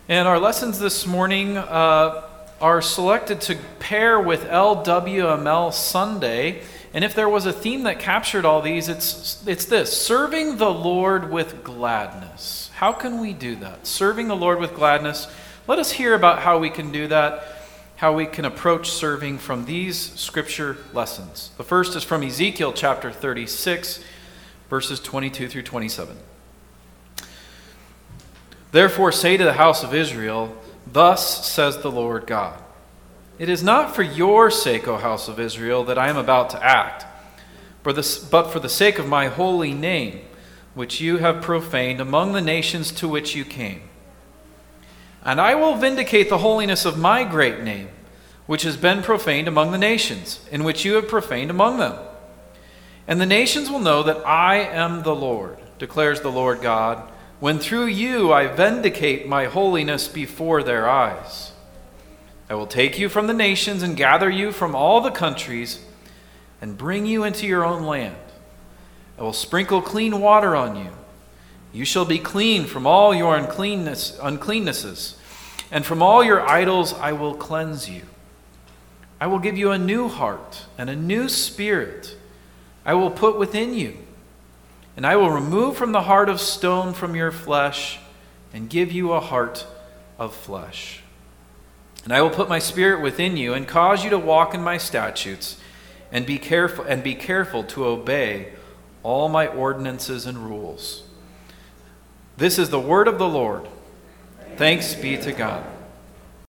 And our lessons this morning are selected to pair with LWML Sunday. And if there was a theme that captured all these, it's this: serving the Lord with gladness. How can we do that? Serving the Lord with gladness. Let us hear about how we can do that, how we can approach serving from these scripture lessons. The first is from Ezekiel chapter 36, verses 22 through 27. Therefore say to the house of Israel, thus says the Lord God, it is not for your sake, O house of Israel, that I am about to act, but for the sake of my holy name, which you have profaned among the nations to which you came. And I will vindicate the holiness of my great name, which has been profaned among the nations, in which you have profaned among them. And the nations will know that I am the Lord, declares the Lord God, when through you I vindicate my holiness before their eyes. I will take you from the nations and gather you from all the countries and bring you into your own land. I will sprinkle clean water on you. You shall be clean from all your uncleannesses, and from all your idols I will cleanse you. I will give you a new heart and a new spirit I will put within you. And I will remove from the heart of stone from your flesh and give you a heart of flesh. And I will put my spirit within you and cause you to walk in my statutes and be careful to obey all my ordinances and rules. This is the word of the Lord. Thanks be to God.